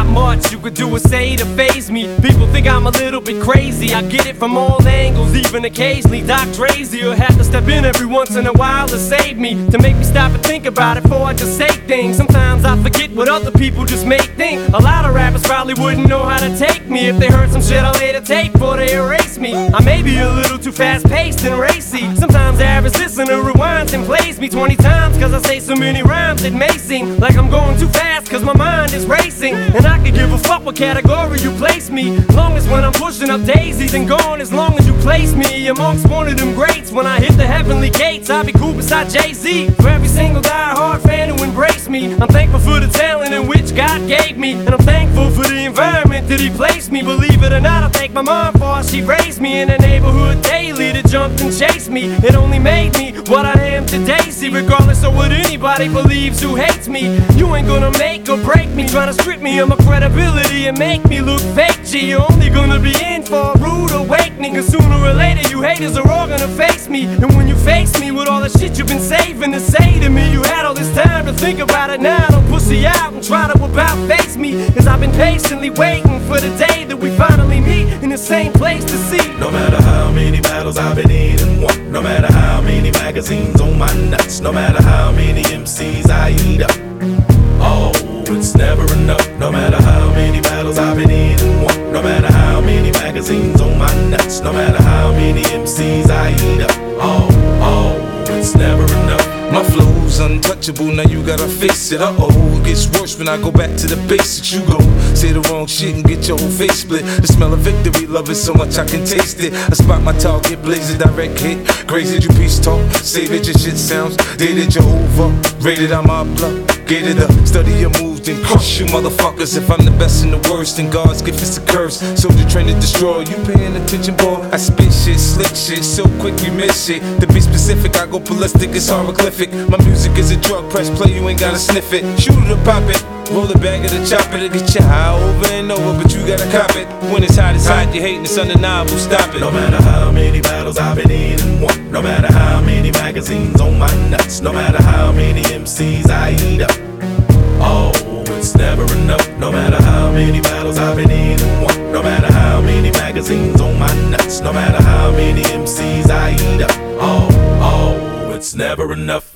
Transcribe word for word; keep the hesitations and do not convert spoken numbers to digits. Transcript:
much you could do or say to faze me. People think I'm a little bit crazy. I get it from all angles, even occasionally. Doc Drazy will have to step in every once in a while to save me, to make me stop and think about it before I just say things. Sometimes I forget what other people just make think. A lot of rappers probably wouldn't know how to take me if they heard some shit I later take before they erase me. I may be a little too fast-paced and racy. Sometimes the average listener rewinds and plays me twenty times cause I say so many rhymes it may seem like I'm going too fast cause my mind is racing. And I could give a fuck what category you place me, long as when I'm pushing up daisies and gone, as long as you place me amongst one of them greats. When I hit the heavenly gates, I'll be cool beside Jay-Z. For every single die-hard fan who embraced me, I'm thankful for the talent in which God gave me, and I'm thankful for the environment that He placed me. Believe it or not, I thank my mom for how she raised me in the neighborhood daily that jumped and chased me. It only made me what I am today. See, regardless of what anybody believes who hates me, you ain't gonna make or break me, trying to strip me of my credibility and make me look fake. G, you're only gonna be in for a rude awakening, cause sooner or later you haters are all gonna face me. And when you face me with all the shit you've been saving to say to me, you had all this time to think about it. Now don't pussy out and try to about face me, cause I've been patiently waiting for the day that we finally meet in the same place to see. No matter how many battles I've been in and won, no matter how many magazines on my nuts, no matter how many M Cs I eat up, oh, it's never enough. No matter how many battles I've been in and won, no matter how many magazines on my nuts, no matter how many M Cs I eat up, oh, oh, it's never enough. My flow's untouchable, now you gotta face it. Uh-oh, it gets worse when I go back to the basics. You go say the wrong shit and get your whole face split. The smell of victory, love it so much I can taste it. I spot my target, blaze a direct hit. Grazed your peace talk, save it, your shit sounds dated, you're over. Rated, I'm obligated to study your moves and crush you motherfuckers. If I'm the best and the worst, then God's gift is a curse. So the train to destroy, you paying attention, boy? I spit shit, slick shit, so quick you miss shit. To be specific, I go ballistic, it's hieroglyphic. My music is a drug, press play, you ain't gotta sniff it. Shoot it or pop it, roll it back at the chop it. It'll get you high over and over, but you gotta cop it. When it's hot, it's hot, you hating, it's undeniable, stop it. No matter how many battles I've been in and won, no matter how many magazines on my nuts, no matter how many M Cs I eat up, oh, it's never enough. No matter how many battles I've been in and won, no matter how many magazines on my nuts, no matter how many M Cs I eat up, oh, oh, it's never enough.